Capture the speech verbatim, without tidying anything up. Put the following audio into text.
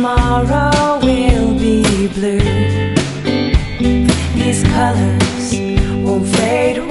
tomorrow will be blue. These colors won't fade away.